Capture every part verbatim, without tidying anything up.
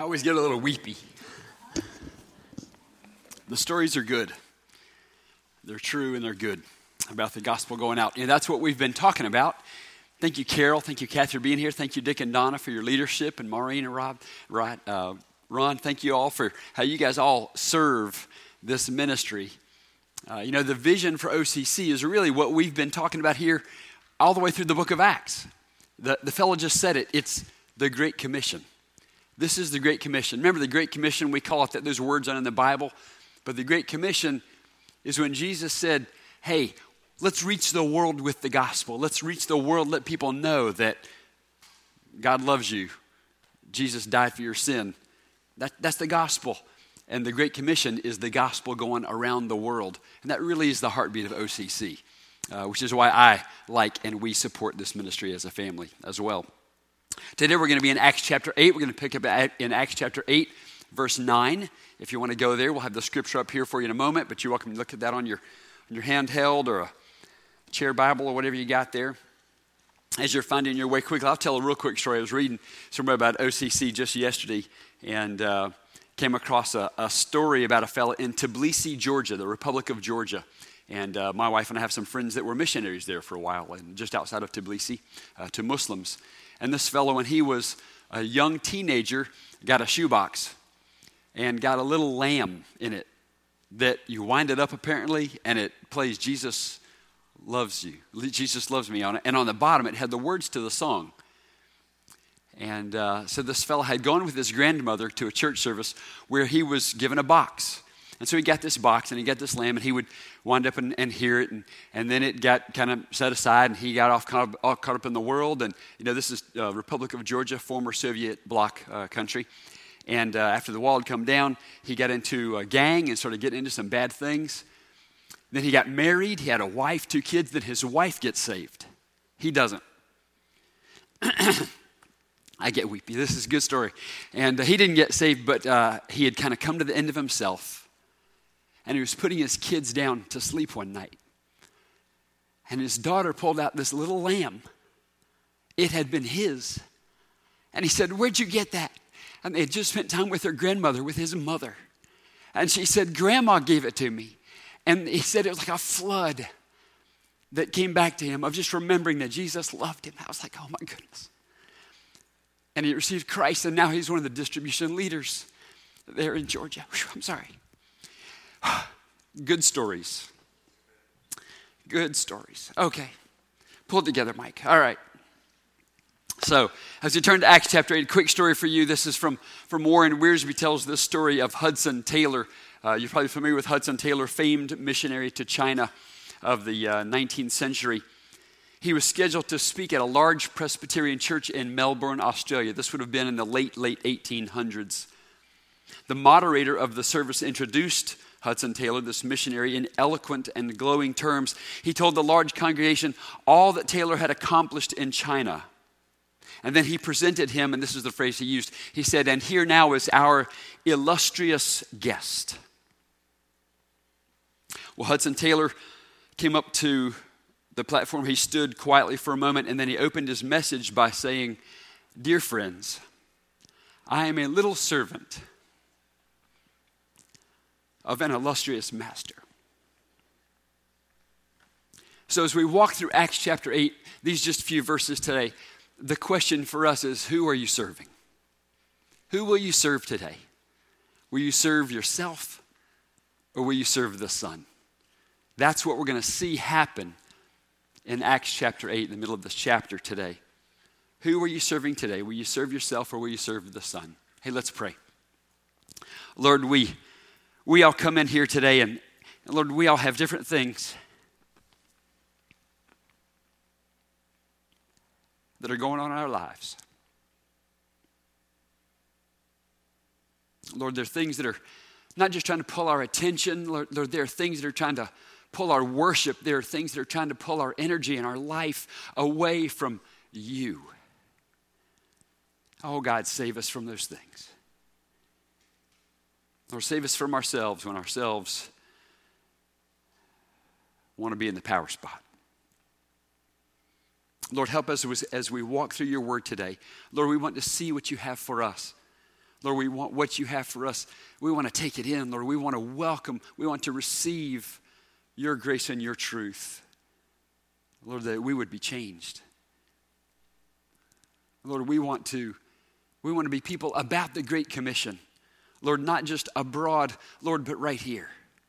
always get a little weepy. The stories are good. They're true and they're good about the gospel going out. And that's what we've been talking about. Thank you, Carol. Thank you, Kathy, for being here. Thank you, Dick and Donna, for your leadership. And Maureen and Rob, right, uh, Ron, thank you all for how you guys all serve this ministry. Uh, you know, the vision for O C C is really what we've been talking about here all the way through the book of Acts. The, the fellow just said it. It's the Great Commission. This is the Great Commission. Remember the Great Commission, we call it that. Those words aren't in the Bible. But the Great Commission is when Jesus said, hey, let's reach the world with the gospel. Let's reach the world, let people know that God loves you. Jesus died for your sin. That, that's the gospel. And the Great Commission is the gospel going around the world. And that really is the heartbeat of O C C, uh, which is why I like and we support this ministry as a family as well. Today we're going to be in Acts chapter eight. We're going to pick up in Acts chapter eight, verse nine. If you want to go there, we'll have the scripture up here for you in a moment, but you're welcome to look at that on your, on your handheld or a chair Bible or whatever you got there. As you're finding your way quickly, I'll tell a real quick story. I was reading somewhere about O C C just yesterday and uh, came across a, a story about a fellow in Tbilisi, Georgia, the Republic of Georgia. And uh, my wife and I have some friends that were missionaries there for a while, and just outside of Tbilisi, uh, to Muslims. And this fellow, when he was a young teenager, got a shoebox and got a little lamb in it that you wind it up apparently, and it plays Jesus loves you. Jesus loves me on it. And on the bottom, it had the words to the song. And uh, so this fellow had gone with his grandmother to a church service where he was given a box. And so he got this box and he got this lamb, and he would wind up and, and hear it. And, and then it got kind of set aside, and he got off caught up, all caught up in the world. And, you know, this is uh, Republic of Georgia, former Soviet bloc uh, country. And uh, after the wall had come down, he got into a gang and started getting into some bad things. Then he got married. He had a wife, two kids. Then his wife gets saved. He doesn't. I get weepy. This is a good story. And uh, he didn't get saved, but uh, he had kind of come to the end of himself. And he was putting his kids down to sleep one night. And his daughter pulled out this little lamb. It had been his. And he said, where'd you get that? And they had just spent time with her grandmother, with his mother. And she said, Grandma gave it to me. And he said it was like a flood that came back to him of just remembering that Jesus loved him. I was like, oh my goodness. And he received Christ, and now he's one of the distribution leaders there in Georgia. Whew, I'm sorry. Good stories. Good stories. Okay. Pull it together, Mike. All right. So, as we turn to Acts chapter eight, a quick story for you. This is from, from Warren Wiersbe. Tells this story of Hudson Taylor. Uh, you're probably familiar with Hudson Taylor, famed missionary to China of the uh, nineteenth century. He was scheduled to speak at a large Presbyterian church in Melbourne, Australia. This would have been in the late, late eighteen hundreds. The moderator of the service introduced Hudson Taylor, this missionary, in eloquent and glowing terms. He told the large congregation all that Taylor had accomplished in China. And then he presented him, and this is the phrase he used. He said, and here now is our illustrious guest. Well, Hudson Taylor came up to the platform. He stood quietly for a moment, and then he opened his message by saying, dear friends, I am a little servant of an illustrious master. So as we walk through Acts chapter eight, these just few verses today, the question for us is, who are you serving? Who will you serve today? Will you serve yourself, or will you serve the Son? That's what we're going to see happen in Acts chapter eight, in the middle of this chapter today. Who are you serving today? Will you serve yourself, or will you serve the Son? Hey, let's pray. Lord, we we all come in here today, and, and Lord, we all have different things that are going on in our lives. Lord, there are things that are not just trying to pull our attention. Lord, Lord, there are things that are trying to pull our worship. There are things that are trying to pull our energy and our life away from you. Oh, God, save us from those things. Lord, save us from ourselves when ourselves want to be in the power spot. Lord, help us as we walk through your word today. Lord, we want to see what you have for us. Lord, we want what you have for us. We want to take it in, Lord. We want to welcome, we want to receive your grace and your truth. Lord, that we would be changed. Lord, we want to, we want to be people about the Great Commission. Lord, not just abroad, Lord, but right here.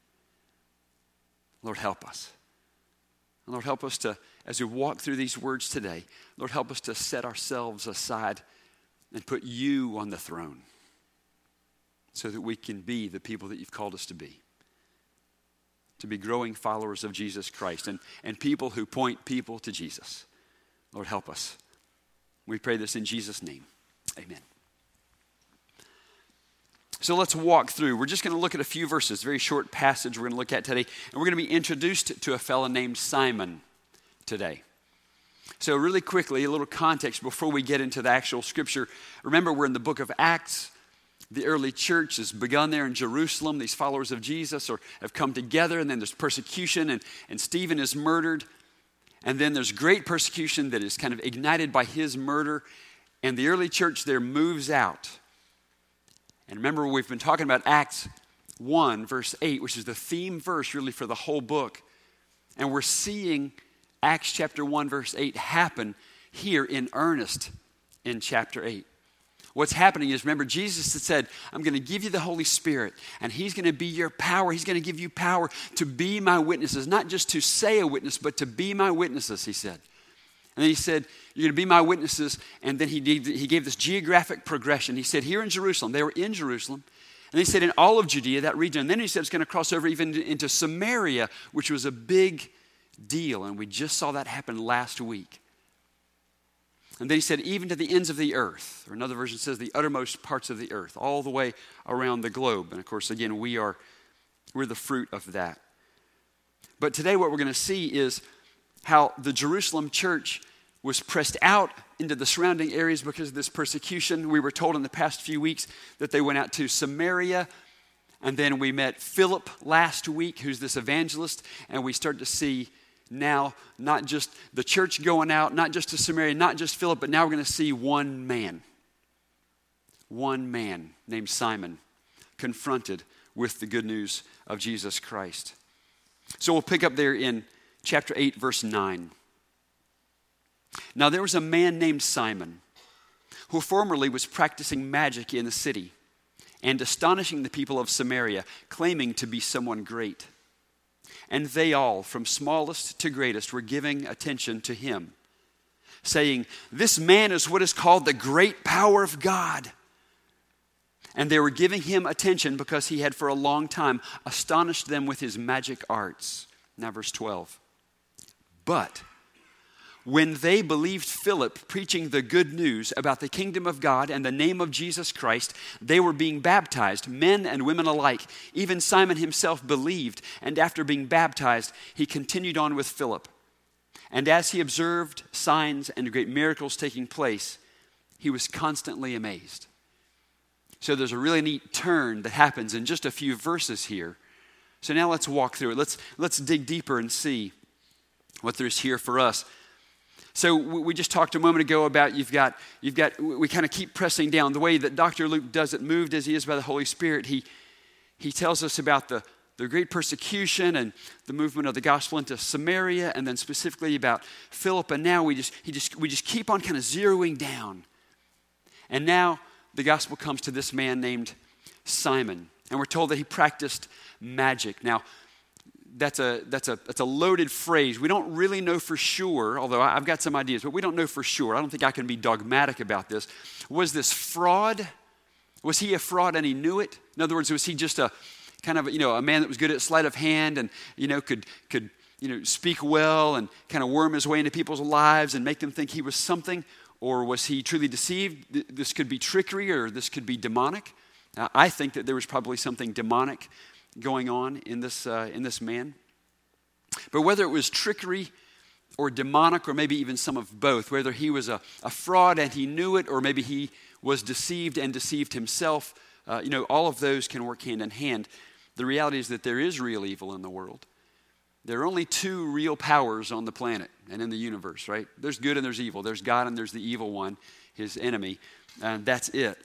Lord, help us. And Lord, help us to, as we walk through these words today, Lord, help us to set ourselves aside and put you on the throne so that we can be the people that you've called us to be. To be growing followers of Jesus Christ and, and people who point people to Jesus. Lord, help us. We pray this in Jesus' name. Amen. So let's walk through. We're just going to look at a few verses, very short passage we're going to look at today. And we're going to be introduced to a fellow named Simon today. So really quickly, a little context before we get into the actual scripture. Remember, we're in the book of Acts. The early church has begun there in Jerusalem. These followers of Jesus are, have come together, and then there's persecution, and, and Stephen is murdered. And then there's great persecution that is kind of ignited by his murder. And the early church there moves out. And remember, we've been talking about Acts one, verse eight, which is the theme verse really for the whole book. And we're seeing Acts chapter one, verse eight happen here in earnest in chapter eight. What's happening is, remember, Jesus had said, I'm going to give you the Holy Spirit, and he's going to be your power. He's going to give you power to be my witnesses, not just to say a witness, but to be my witnesses, he said. And then he said, you're going to be my witnesses, and then he, did, he gave this geographic progression. He said, here in Jerusalem, they were in Jerusalem, and he said in all of Judea, that region, and then he said it's going to cross over even into Samaria, which was a big deal, and we just saw that happen last week. And then he said, even to the ends of the earth, or another version says the uttermost parts of the earth, all the way around the globe. And of course, again, we are, we're the fruit of that. But today what we're going to see is how the Jerusalem church was pressed out into the surrounding areas because of this persecution. We were told in the past few weeks that they went out to Samaria. And then we met Philip last week, who's this evangelist, and we start to see now not just the church going out, not just to Samaria, not just Philip, but now we're going to see one man. One man named Simon confronted with the good news of Jesus Christ. So we'll pick up there in chapter eight, verse nine. Now there was a man named Simon who formerly was practicing magic in the city and astonishing the people of Samaria, claiming to be someone great. And they all, from smallest to greatest, were giving attention to him, saying, this man is what is called the great power of God. And they were giving him attention because he had for a long time astonished them with his magic arts. Now verse twelve. But when they believed Philip preaching the good news about the kingdom of God and the name of Jesus Christ, they were being baptized, men and women alike. Even Simon himself believed, and after being baptized, he continued on with Philip. And as he observed signs and great miracles taking place, he was constantly amazed. So there's a really neat turn that happens in just a few verses here. So now let's walk through it. Let's, let's dig deeper and see what there's here for us. So we just talked a moment ago about you've got, you've got, we kind of keep pressing down. The way that Doctor Luke does it, moved as he is by the Holy Spirit, he, he tells us about the, the great persecution and the movement of the gospel into Samaria, and then specifically about Philip. And now we just, he just, we just keep on kind of zeroing down. And now the gospel comes to this man named Simon. And we're told that he practiced magic. Now, That's a, that's, a, that's a loaded phrase. We don't really know for sure, although I've got some ideas, but we don't know for sure. I don't think I can be dogmatic about this. Was this fraud? Was he a fraud and he knew it? In other words, was he just a kind of, you know, a man that was good at sleight of hand and, you know, could, could you know, speak well and kind of worm his way into people's lives and make them think he was something? Or was he truly deceived? This could be trickery or this could be demonic. Now, I think that there was probably something demonic going on in this uh, in this man. But whether it was trickery or demonic or maybe even some of both, whether he was a, a fraud and he knew it or maybe he was deceived and deceived himself, uh, you know, all of those can work hand in hand. The reality is that there is real evil in the world. There are only two real powers on the planet and in the universe, right? There's good and there's evil. There's God and there's the evil one, his enemy, and that's it.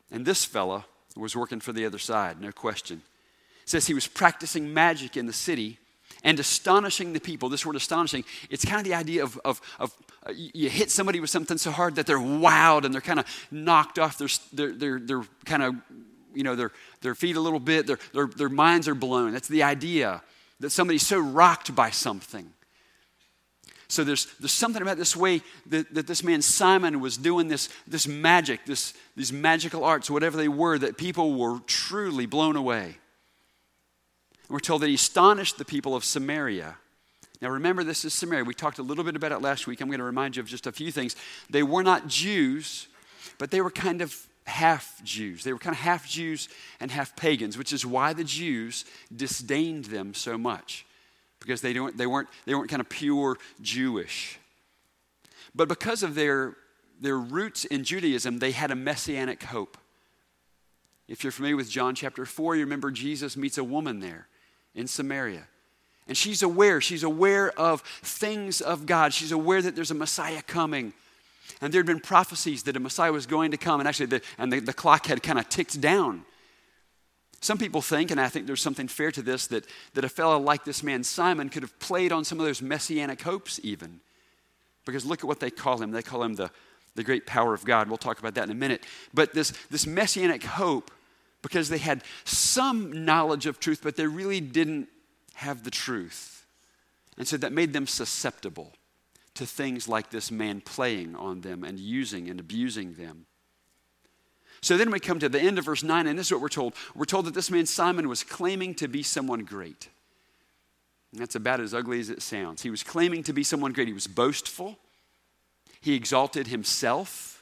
And this fella was working for the other side, no question. It says he was practicing magic in the city and astonishing the people. This word astonishing, it's kind of the idea of, of, of uh, you hit somebody with something so hard that they're wowed and they're kind of knocked off their, their, their, their kind of, you know, their, their feet a little bit. Their, their, their minds are blown. That's the idea, that somebody's so rocked by something. So there's there's something about this way that, that this man Simon was doing this, this magic, this these magical arts, whatever they were, that people were truly blown away. We're told that he astonished the people of Samaria. Now remember, this is Samaria. We talked a little bit about it last week. I'm going to remind you of just a few things. They were not Jews, but they were kind of half Jews. They were kind of half Jews and half pagans, which is why the Jews disdained them so much. Because they don't, they weren't, they weren't kind of pure Jewish. But because of their, their roots in Judaism, they had a messianic hope. If you're familiar with John chapter four, you remember Jesus meets a woman there in Samaria. And she's aware, she's aware of things of God. She's aware that there's a Messiah coming. And there had been prophecies that a Messiah was going to come. And actually, the, and the, the clock had kind of ticked down. Some people think, and I think there's something fair to this, that, that a fellow like this man Simon could have played on some of those messianic hopes even. Because look at what they call him. They call him the, the great power of God. We'll talk about that in a minute. But this, this messianic hope, because they had some knowledge of truth, but they really didn't have the truth. And so that made them susceptible to things like this man playing on them and using and abusing them. So then we come to the end of verse nine, and this is what we're told. We're told that this man Simon was claiming to be someone great. And that's about as ugly as it sounds. He was claiming to be someone great. He was boastful. He exalted himself.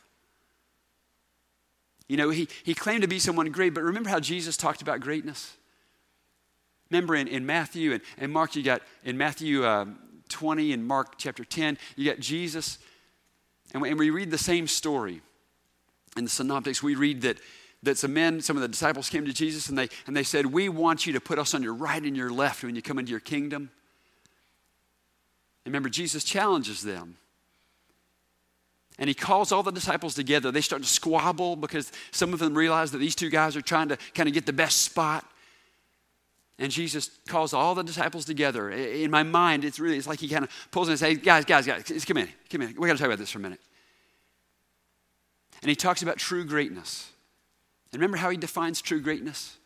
You know, he, he claimed to be someone great, but remember how Jesus talked about greatness? Remember in, in Matthew and, and Mark, you got in Matthew uh, twenty and Mark chapter ten, you got Jesus, and we, and we read the same story. In the Synoptics, we read that, that some men, some of the disciples came to Jesus and they, and they said, we want you to put us on your right and your left when you come into your kingdom. And remember, Jesus challenges them. And he calls all the disciples together. They start to squabble because some of them realize that these two guys are trying to kind of get the best spot. And Jesus calls all the disciples together. In my mind, it's really, it's like he kind of pulls in and says, hey, guys, guys, guys, come in, come in. We got to talk about this for a minute. And he talks about true greatness. And remember how he defines true greatness?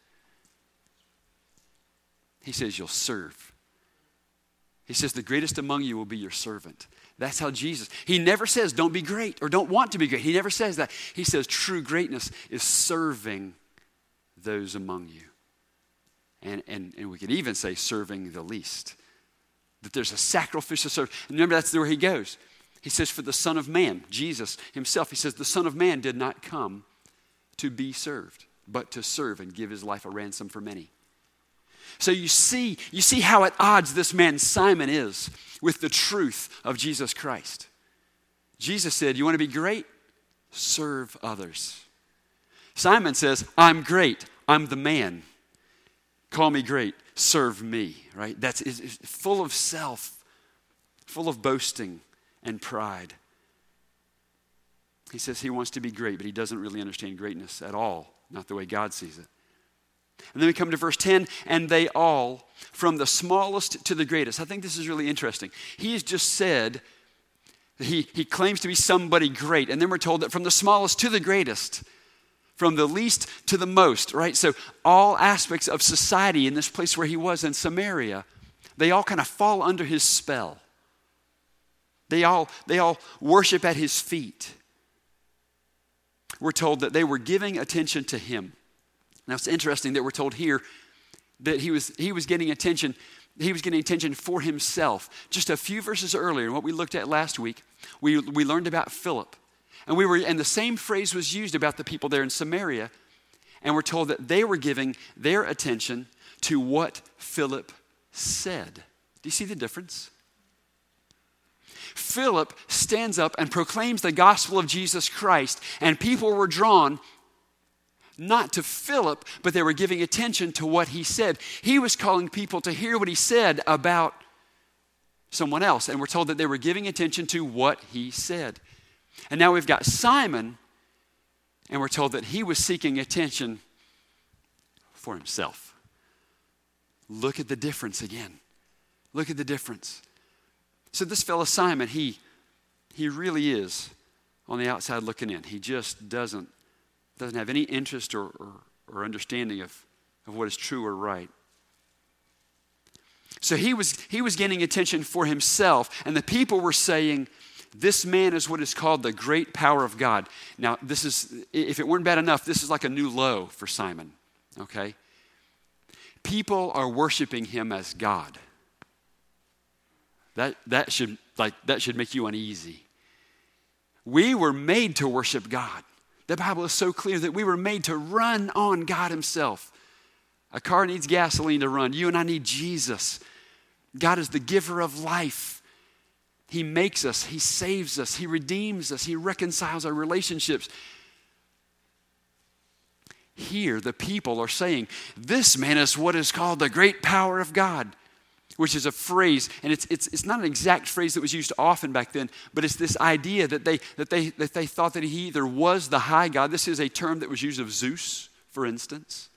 He says, you'll serve. He says, the greatest among you will be your servant. That's how Jesus, he never says, don't be great or don't want to be great. He never says that. He says, true greatness is serving those among you. And, and, and we could even say serving the least. That there's a sacrificial service. And remember, that's where he goes. He says, for the Son of Man, Jesus himself, he says, the Son of Man did not come to be served, but to serve and give his life a ransom for many. So you see, you see how at odds this man Simon is with the truth of Jesus Christ. Jesus said, you want to be great? Serve others. Simon says, I'm great. I'm the man. Call me great. Serve me, right? That's is, is full of self, full of boasting and pride. He says he wants to be great, but he doesn't really understand greatness at all, not the way God sees it. And then we come to verse ten, and they all, from the smallest to the greatest. I think this is really interesting. He has just said that he, he claims to be somebody great, and then we're told that from the smallest to the greatest, from the least to the most, right? So all aspects of society in this place where he was in Samaria, they all kind of fall under his spell. They all, they all worship at his feet. We're told that they were giving attention to him. Now it's interesting that we're told here that he was, he was getting attention, he was getting attention for himself. Just a few verses earlier, in what we looked at last week, we, we learned about Philip. And we were, and the same phrase was used about the people there in Samaria. And we're told that they were giving their attention to what Philip said. Do you see the difference? Philip stands up and proclaims the gospel of Jesus Christ, and people were drawn not to Philip, but they were giving attention to what he said. He was calling people to hear what he said about someone else, and we're told that they were giving attention to what he said. And now we've got Simon And we're told that he was seeking attention for himself. Look at the difference again. Look at the difference. So this fellow Simon, he, he really is on the outside looking in. He just doesn't, doesn't have any interest or, or, or understanding of, of what is true or right. So he was, he was gaining attention for himself, and the people were saying, this man is what is called the great power of God. Now, this is, if it weren't bad enough, this is like a new low for Simon, okay? People are worshiping him as God. That, that should, like, that should make you uneasy. We were made to worship God. The Bible is so clear that we were made to run on God himself. A car needs gasoline to run. You and I need Jesus. God is the giver of life. He makes us. He saves us. He redeems us. He reconciles our relationships. Here, the people are saying, this man is what is called the great power of God, which is a phrase, and it's it's it's not an exact phrase that was used often back then, but it's this idea that they that they that they thought that he either was the high God. This is a term that was used of Zeus, for instance.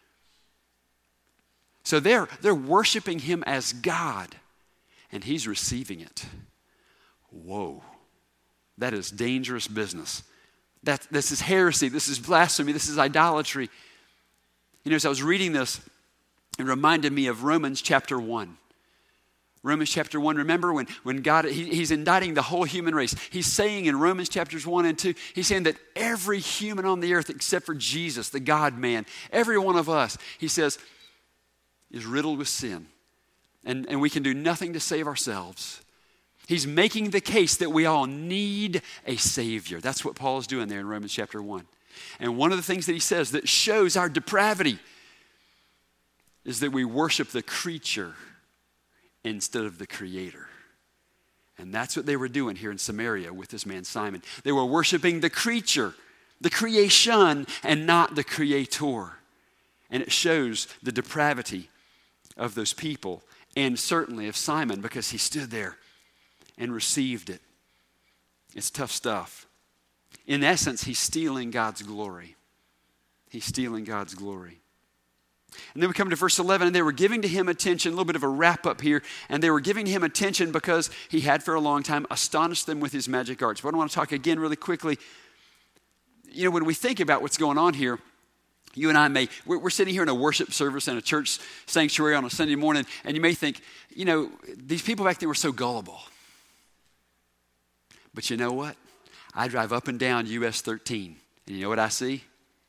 So they're, they're worshiping him as God, and he's receiving it. Whoa, that is dangerous business. That, this is heresy, this is blasphemy, this is idolatry. You know, as I was reading this, it reminded me of Romans chapter one. Romans chapter one, remember when, when God, he, he's indicting the whole human race. He's saying in Romans chapters one and two, he's saying that every human on the earth except for Jesus, the God-man, every one of us, he says, is riddled with sin. And, and we can do nothing to save ourselves. He's making the case that we all need a Savior. That's what Paul is doing there in Romans chapter one. And one of the things that he says that shows our depravity is that we worship the creature instead of the Creator. And that's what they were doing here in Samaria with this man Simon. They were worshiping the creature, the creation, and not the Creator. And it shows the depravity of those people, and certainly of Simon, because he stood there and received it. It's tough stuff. In essence, he's stealing God's glory. He's stealing God's glory. And then we come to verse eleven, and they were giving to him attention, a little bit of a wrap up here, and they were giving him attention because he had for a long time astonished them with his magic arts. But I want to talk again really quickly. You know, when we think about what's going on here, you and I may, we're, we're sitting here in a worship service in a church sanctuary on a Sunday morning, and you may think, you know, these people back then were so gullible. But you know what? I drive up and down U S thirteen, and you know what I see?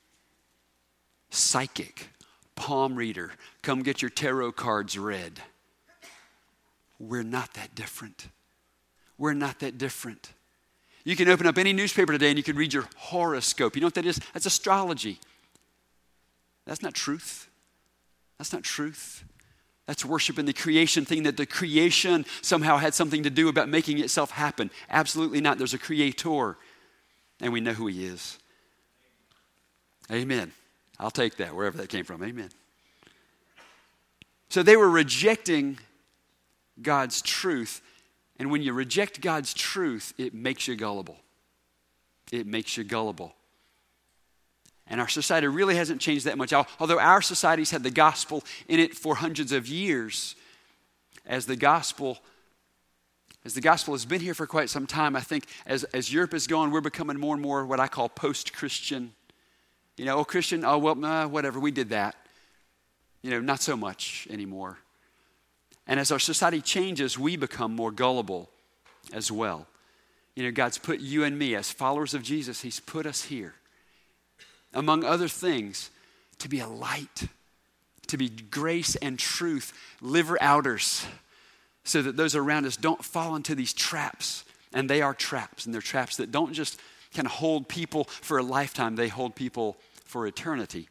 Psychic, palm reader, come get your tarot cards read. We're not that different. We're not that different. You can open up any newspaper today and you can read your horoscope. You know what that is? That's astrology. That's not truth. That's not truth. That's worshiping the creation, thinking that the creation somehow had something to do about making itself happen. Absolutely not. There's a creator, and we know who he is. Amen. I'll take that, wherever that came from. Amen. So they were rejecting God's truth, and when you reject God's truth, it makes you gullible. It makes you gullible. And our society really hasn't changed that much. Although our society's had the gospel in it for hundreds of years, as the gospel, as the gospel has been here for quite some time, I think as, as Europe has gone, we're becoming more and more what I call post-Christian. You know, oh, Christian, oh, well, nah, whatever, we did that. You know, not so much anymore. And as our society changes, we become more gullible as well. You know, God's put you and me as followers of Jesus, he's put us here, among other things, to be a light, to be grace and truth, liver outers, so that those around us don't fall into these traps. And they are traps, and they're traps that don't just kind of hold people for a lifetime, they hold people for eternity.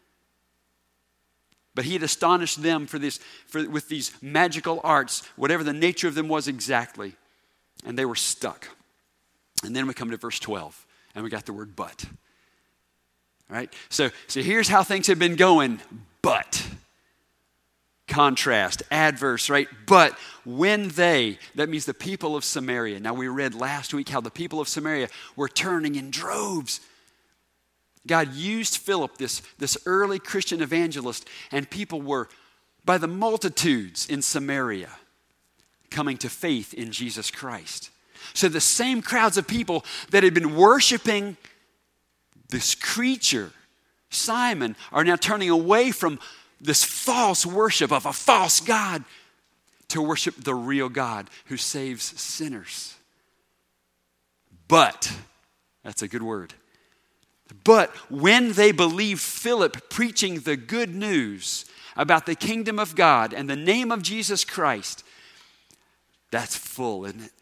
But he had astonished them for this, for, with these magical arts, whatever the nature of them was exactly, and they were stuck. And then we come to verse twelve, and we got the word but. All right, so, so here's how things have been going, but. Contrast, adverse, right? But when they, that means the people of Samaria. Now we read last week how the people of Samaria were turning in droves. God used Philip, this, this early Christian evangelist, and people were by the multitudes in Samaria coming to faith in Jesus Christ. So the same crowds of people that had been worshiping this creature, Simon, are now turning away from this false worship of a false God to worship the real God who saves sinners. But, that's a good word, but when they believed Philip preaching the good news about the kingdom of God and the name of Jesus Christ, that's full, isn't it?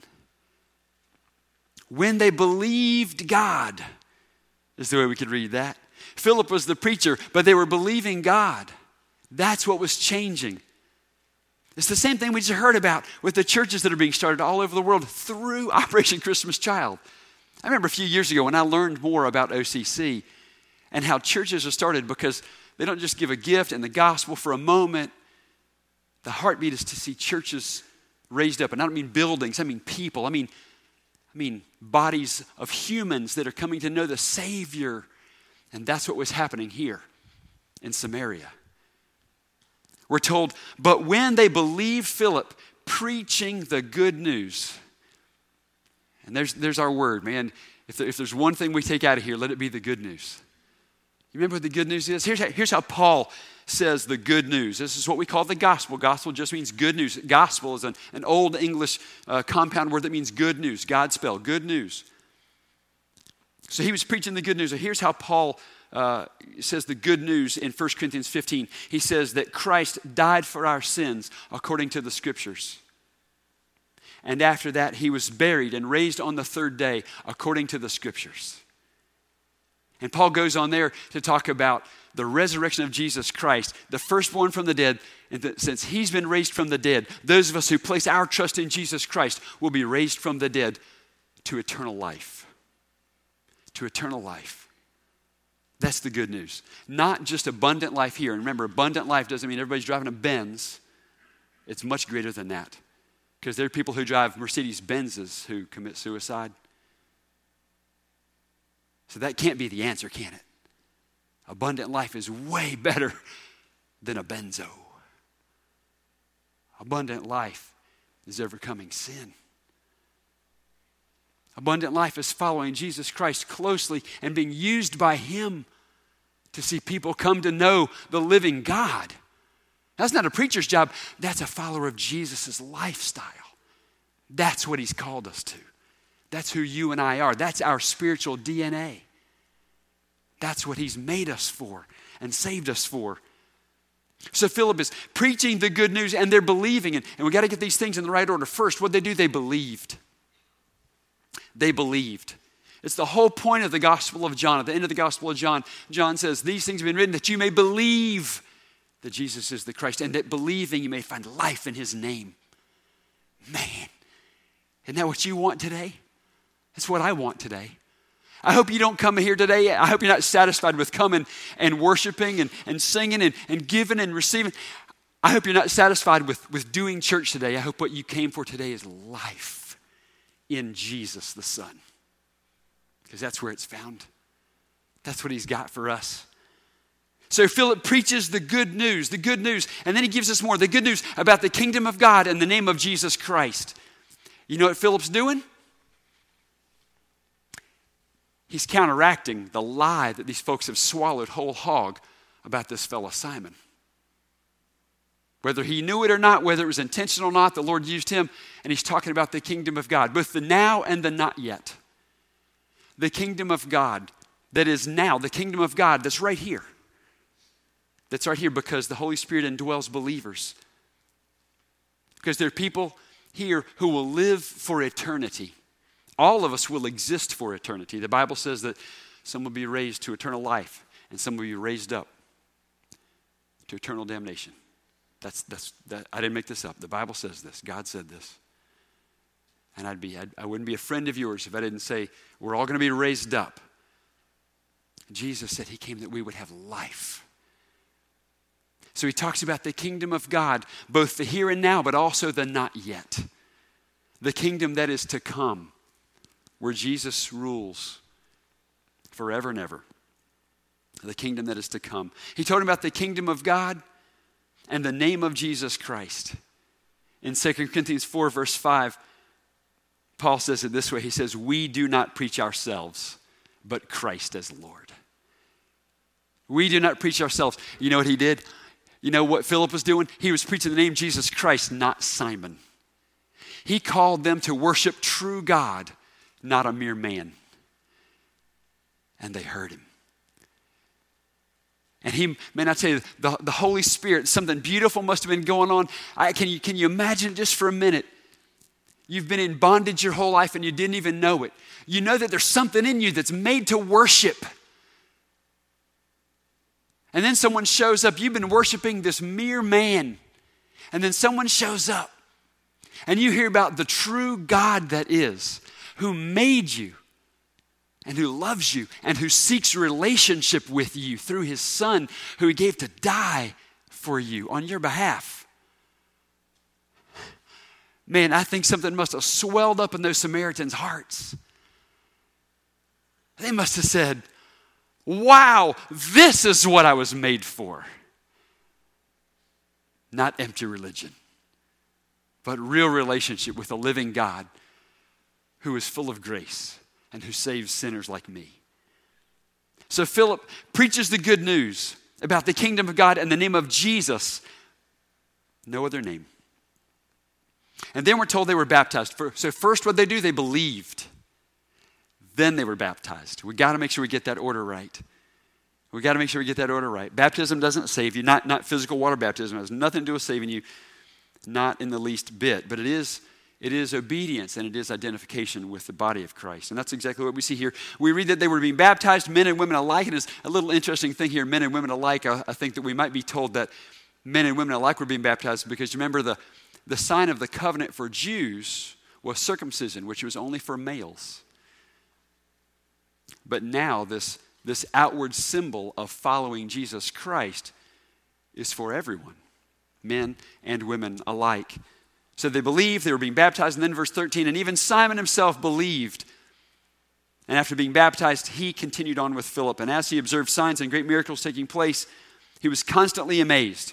When they believed God, is the way we could read that. Philip was the preacher, but they were believing God. That's what was changing. It's the same thing we just heard about with the churches that are being started all over the world through Operation Christmas Child. I remember a few years ago when I learned more about O C C and how churches are started because they don't just give a gift and the gospel for a moment. The heartbeat is to see churches raised up. And I don't mean buildings, I mean people. I mean, I mean bodies of humans that are coming to know the Savior. And that's what was happening here in Samaria. We're told, but when they believed Philip preaching the good news, and there's, there's our word, man. If, there, if there's one thing we take out of here, let it be the good news. You remember what the good news is? Here's how, here's how Paul says the good news. This is what we call the gospel. Gospel just means good news. Gospel is an, an old English uh, compound word that means good news. God spell, good news. So he was preaching the good news. So here's how Paul uh, says the good news in First Corinthians fifteen. He says that Christ died for our sins according to the scriptures. And after that, he was buried and raised on the third day according to the scriptures. And Paul goes on there to talk about the resurrection of Jesus Christ, the firstborn from the dead. And that since he's been raised from the dead, those of us who place our trust in Jesus Christ will be raised from the dead to eternal life. To eternal life. That's the good news. Not just abundant life here. And remember, abundant life doesn't mean everybody's driving a Benz. It's much greater than that. Because there are people who drive Mercedes-Benzes who commit suicide. So that can't be the answer, can it? Abundant life is way better than a benzo. Abundant life is overcoming sin. Abundant life is following Jesus Christ closely and being used by him to see people come to know the living God. That's not a preacher's job. That's a follower of Jesus' lifestyle. That's what he's called us to. That's who you and I are. That's our spiritual D N A. That's what he's made us for and saved us for. So Philip is preaching the good news and they're believing it. And we got to get these things in the right order. First, what did they do? They believed. They believed. It's the whole point of the Gospel of John. At the end of the Gospel of John, John says, these things have been written that you may believe that Jesus is the Christ, and that believing you may find life in his name. Man, isn't that what you want today? That's what I want today. I hope you don't come here today. I hope you're not satisfied with coming and worshiping and, and singing and, and giving and receiving. I hope you're not satisfied with, with doing church today. I hope what you came for today is life in Jesus the Son. Because that's where it's found. That's what he's got for us. So Philip preaches the good news, the good news, and then he gives us more, the good news about the kingdom of God and the name of Jesus Christ. You know what Philip's doing? He's counteracting the lie that these folks have swallowed whole hog about this fellow Simon. Whether he knew it or not, whether it was intentional or not, the Lord used him, and he's talking about the kingdom of God, both the now and the not yet. The kingdom of God that is now, the kingdom of God that's right here. That's right here because the Holy Spirit indwells believers. Because there are people here who will live for eternity. All of us will exist for eternity. The Bible says that some will be raised to eternal life and some will be raised up to eternal damnation. That's, that's, that, I didn't make this up. The Bible says this. God said this. And I'd be, I'd, I wouldn't be a friend of yours if I didn't say we're all going to be raised up. Jesus said he came that we would have life. So he talks about the kingdom of God, both the here and now, but also the not yet. The kingdom that is to come, where Jesus rules forever and ever. the kingdom that is to come. He told him about the kingdom of God and the name of Jesus Christ. In Second Corinthians four, verse five, Paul says it this way. He says, we do not preach ourselves, but Christ as Lord. We do not preach ourselves. You know what he did? You know what Philip was doing? He was preaching the name Jesus Christ, not Simon. He called them to worship true God, not a mere man. And they heard him. And he, man, I tell you, the, the Holy Spirit, something beautiful must have been going on. I, can you, can you imagine just for a minute? You've been in bondage your whole life and you didn't even know it. You know that there's something in you that's made to worship. And then someone shows up. You've been worshiping this mere man. And then someone shows up. And you hear about the true God that is, who made you and who loves you and who seeks relationship with you through his son who he gave to die for you on your behalf. Man, I think something must have swelled up in those Samaritans' hearts. They must have said, wow, this is what I was made for. Not empty religion, but real relationship with a living God who is full of grace and who saves sinners like me. So Philip preaches the good news about the kingdom of God and the name of Jesus. No other name. And then we're told they were baptized. So first what they do, they believed. Then they were baptized. We got to make sure we get that order right. We got to make sure we get that order right. Baptism doesn't save you. Not, not physical water baptism. It has nothing to do with saving you. Not in the least bit. But it is It is obedience and it is identification with the body of Christ. And that's exactly what we see here. We read that they were being baptized, men and women alike. And it's a little interesting thing here, men and women alike. I, I think that we might be told that men and women alike were being baptized because you remember the, the sign of the covenant for Jews was circumcision, which was only for males. But now this, this outward symbol of following Jesus Christ is for everyone, men and women alike. So they believed, they were being baptized, and then verse thirteen, and even Simon himself believed. And after being baptized, he continued on with Philip. And as he observed signs and great miracles taking place, he was constantly amazed.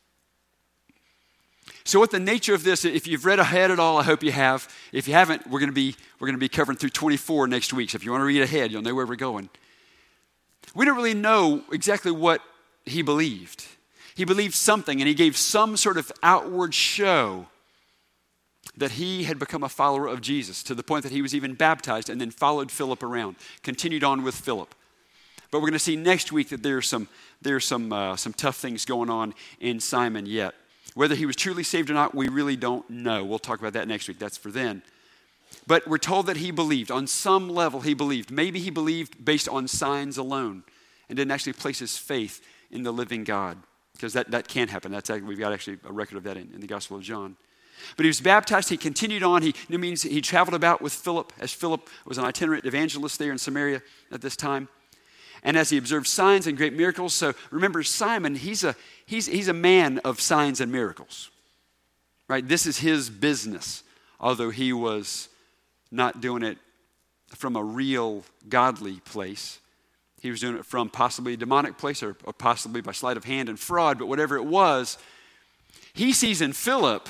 So what the nature of this, if you've read ahead at all, I hope you have. If you haven't, we're going to be we're going to be covering through twenty-four next week. So if you want to read ahead, you'll know where we're going. We don't really know exactly what he believed. He believed something, and he gave some sort of outward show that he had become a follower of Jesus to the point that he was even baptized and then followed Philip around, continued on with Philip. But we're going to see next week that there's some there's some uh, some tough things going on in Simon yet. Whether he was truly saved or not, we really don't know. We'll talk about that next week. That's for then. But we're told that he believed. On some level, he believed. Maybe he believed based on signs alone and didn't actually place his faith in the living God. Because that, that can happen. That's We've got actually a record of that in, in the Gospel of John. But he was baptized. He continued on. He, it means he traveled about with Philip, as Philip was an itinerant evangelist there in Samaria at this time. And as he observed signs and great miracles. So remember, Simon, he's a, he's, he's a man of signs and miracles. Right? This is his business, although he was not doing it from a real godly place. He was doing it from possibly a demonic place or, or possibly by sleight of hand and fraud, but whatever it was, he sees in Philip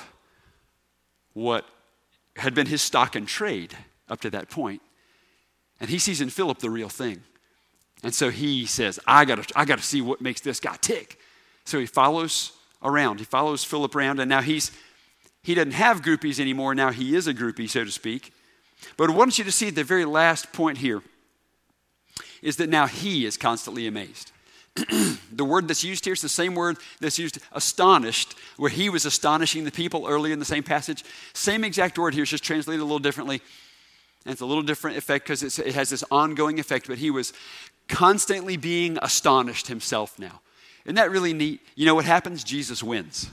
what had been his stock and trade up to that point. And he sees in Philip the real thing. And so he says, I gotta, I gotta see what makes this guy tick. So he follows around. He follows Philip around, and now he's he doesn't have groupies anymore. Now he is a groupie, so to speak. But I want you to see the very last point here is that now he is constantly amazed. The word that's used here is the same word that's used, astonished, where he was astonishing the people earlier in the same passage. Same exact word here, it's just translated a little differently. And it's a little different effect because it has this ongoing effect, but he was constantly being astonished himself now. Isn't that really neat? You know what happens? Jesus wins.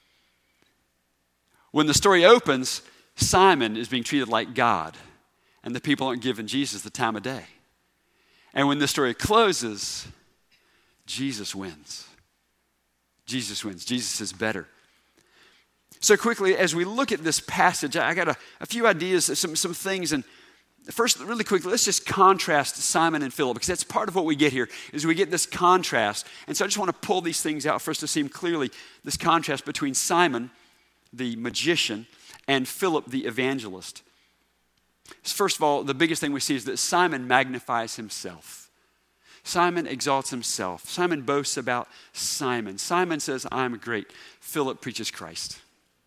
When the story opens, Simon is being treated like God, and the people aren't giving Jesus the time of day. And when the story closes, Jesus wins. Jesus wins. Jesus is better. So quickly, as we look at this passage, I got a, a few ideas, some, some things, and First, really quickly, let's just contrast Simon and Philip, because that's part of what we get here, is we get this contrast. And so I just want to pull these things out for us to see clearly this contrast between Simon, the magician, and Philip, the evangelist. First of all, the biggest thing we see is that Simon magnifies himself. Simon exalts himself. Simon boasts about Simon. Simon says, I'm great. Philip preaches Christ.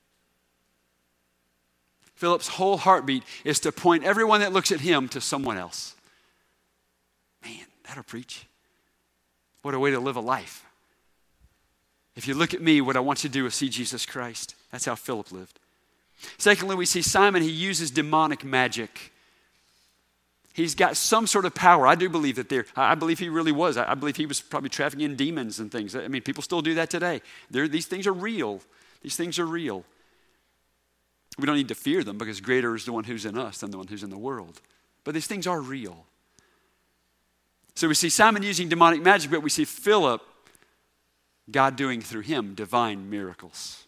Philip's whole heartbeat is to point everyone that looks at him to someone else. Man, that'll preach. What a way to live a life. If you look at me, what I want you to do is see Jesus Christ. That's how Philip lived. Secondly, we see Simon, he uses demonic magic. He's got some sort of power. I do believe that there, I believe he really was. I believe he was probably trafficking in demons and things. I mean, people still do that today. They're, these things are real. These things are real. We don't need to fear them because greater is the one who's in us than the one who's in the world. But these things are real. So we see Simon using demonic magic, but we see Philip, God doing through him divine miracles.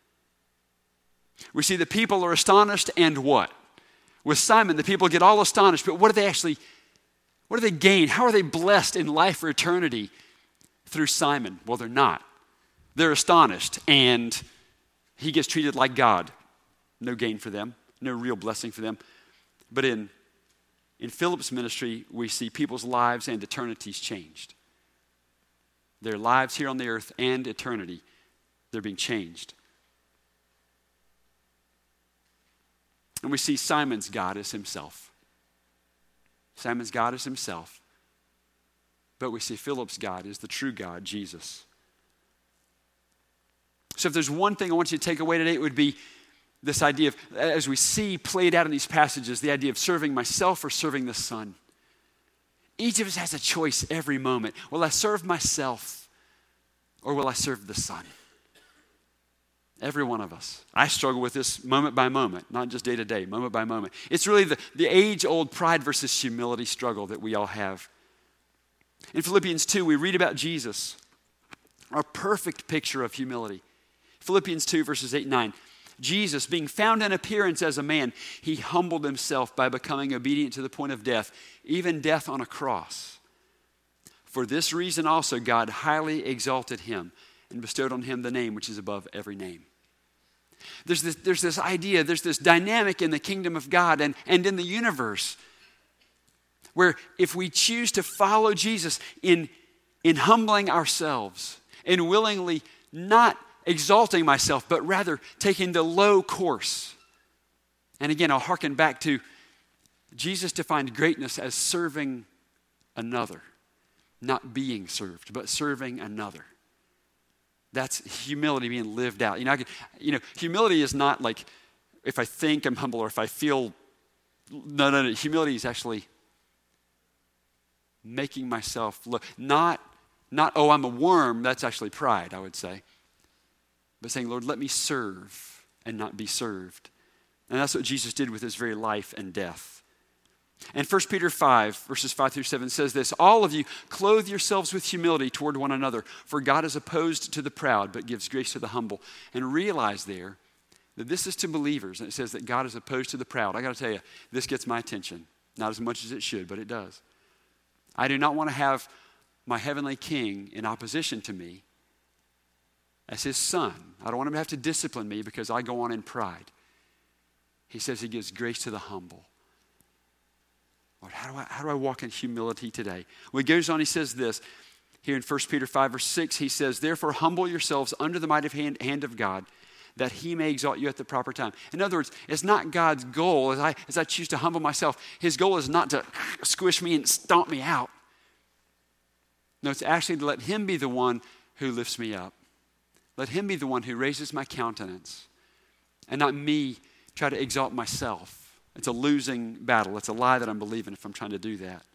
We see the people are astonished, and what? With Simon, the people get all astonished, but what do they actually, what do they gain? How are they blessed in life for eternity through Simon? Well, they're not. They're astonished, and he gets treated like God. No gain for them, no real blessing for them. But in, in Philip's ministry, we see people's lives and eternities changed. Their lives here on the earth and eternity, they're being changed. And we see Simon's God as himself. Simon's God is himself. But we see Philip's God is the true God, Jesus. So if there's one thing I want you to take away today, it would be this idea of, as we see played out in these passages, the idea of serving myself or serving the Son. Each of us has a choice every moment. Will I serve myself or will I serve the Son? Every one of us. I struggle with this moment by moment, not just day to day, moment by moment. It's really the, the age-old pride versus humility struggle that we all have. In Philippians two, we read about Jesus, our perfect picture of humility. Philippians two, verses eight and nine. Jesus, being found in appearance as a man, he humbled himself by becoming obedient to the point of death, even death on a cross. For this reason also God highly exalted him and bestowed on him the name which is above every name. There's this, there's this idea, there's this dynamic in the kingdom of God and, and in the universe where if we choose to follow Jesus in, in humbling ourselves and willingly not exalting myself, but rather taking the low course. And again, I'll hearken back to Jesus defined greatness as serving another, not being served, but serving another. That's humility being lived out. You know, I could, you know, humility is not like if I think I'm humble or if I feel, no, no, no. Humility is actually making myself look, not, not, oh, I'm a worm. That's actually pride, I would say. But saying, Lord, let me serve and not be served. And that's what Jesus did with his very life and death. And First Peter five, verses five through seven says this, all of you clothe yourselves with humility toward one another, for God is opposed to the proud, but gives grace to the humble. And realize there that this is to believers. And it says that God is opposed to the proud. I got to tell you, this gets my attention. Not as much as it should, but it does. I do not want to have my heavenly King in opposition to me as his son. I don't want him to have to discipline me because I go on in pride. He says he gives grace to the humble. Lord, how do I, how do I walk in humility today? Well, he goes on, he says this, here in First Peter five, verse six, he says, therefore humble yourselves under the mighty hand, hand of God, that he may exalt you at the proper time. In other words, it's not God's goal, as I, as I choose to humble myself, his goal is not to squish me and stomp me out. No, it's actually to let him be the one who lifts me up. Let him be the one who raises my countenance and not me try to exalt myself. It's a losing battle. It's a lie that I'm believing if I'm trying to do that.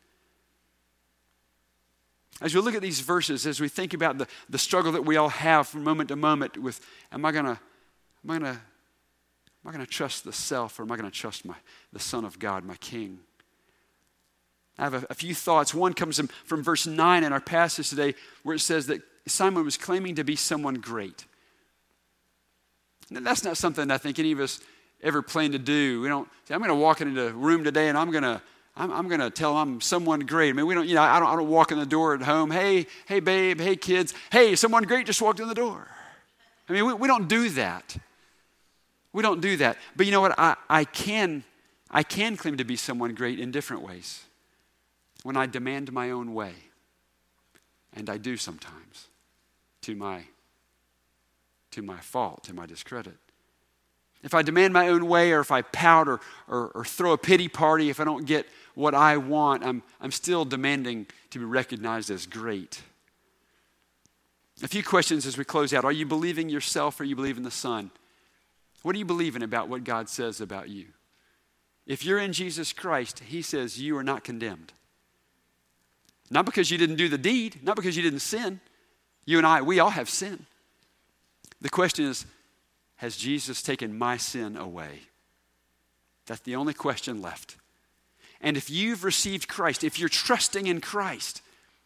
As we look at these verses, as we think about the, the struggle that we all have from moment to moment with, am I gonna, am I gonna, am I gonna trust the self or am I gonna trust my the Son of God, my King? I have a, a few thoughts. One comes from, from verse nine in our passage today where it says that Simon was claiming to be someone great. Now, that's not something I think any of us ever plan to do. We don't say, I'm going to walk into a room today and I'm going to I'm, I'm going to tell them I'm someone great. I mean, we don't, you know, I don't, I don't walk in the door at home. Hey, hey, babe, hey, kids. Hey, someone great just walked in the door. I mean, we, we don't do that. We don't do that. But you know what? I, I can I can claim to be someone great in different ways. When I demand my own way, and I do sometimes, to my to my fault, to my discredit. If I demand my own way, or if I pout or, or, or throw a pity party if I don't get what I want, I'm, I'm still demanding to be recognized as great. A few questions as we close out. Are you believing yourself or are you believing the Son? What are you believing about what God says about you? If you're in Jesus Christ, he says you are not condemned. Not because you didn't do the deed, not because you didn't sin. You and I, we all have sin. The question is, has Jesus taken my sin away? That's the only question left. And if you've received Christ, if you're trusting in Christ,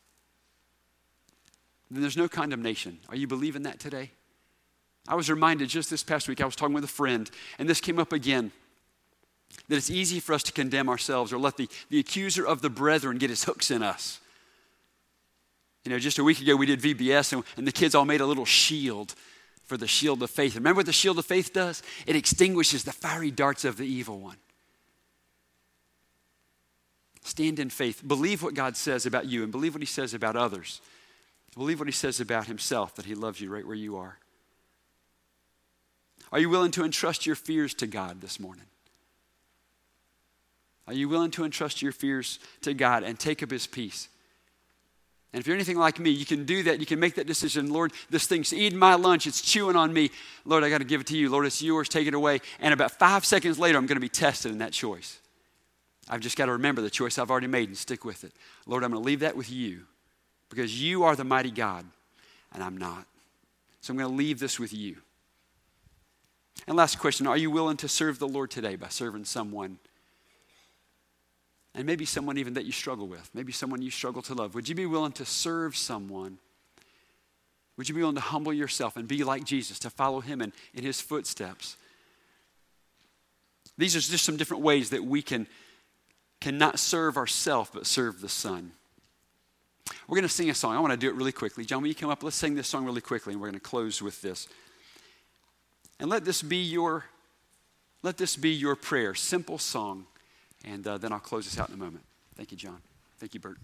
then there's no condemnation. Are you believing that today? I was reminded just this past week, I was talking with a friend, and this came up again, that it's easy for us to condemn ourselves or let the, the accuser of the brethren get his hooks in us. You know, just a week ago we did V B S, and, and the kids all made a little shield for the shield of faith. Remember what the shield of faith does? It extinguishes the fiery darts of the evil one. Stand in faith. Believe what God says about you and believe what he says about others. Believe what he says about himself, that he loves you right where you are. Are you willing to entrust your fears to God this morning? Are you willing to entrust your fears to God and take up his peace? And if you're anything like me, you can do that. You can make that decision. Lord, this thing's eating my lunch. It's chewing on me. Lord, I got to give it to you. Lord, it's yours. Take it away. And about five seconds later, I'm going to be tested in that choice. I've just got to remember the choice I've already made and stick with it. Lord, I'm going to leave that with you because you are the mighty God and I'm not. So I'm going to leave this with you. And last question, are you willing to serve the Lord today by serving someone? And maybe someone even that you struggle with. Maybe someone you struggle to love. Would you be willing to serve someone? Would you be willing to humble yourself and be like Jesus, to follow him in, in his footsteps? These are just some different ways that we can, can not serve ourselves, but serve the Son. We're going to sing a song. I want to do it really quickly. John, will you come up? Let's sing this song really quickly, and we're going to close with this. And let this be your, let this be your prayer. Simple song. And uh, then I'll close this out in a moment. Thank you, John. Thank you, Bert.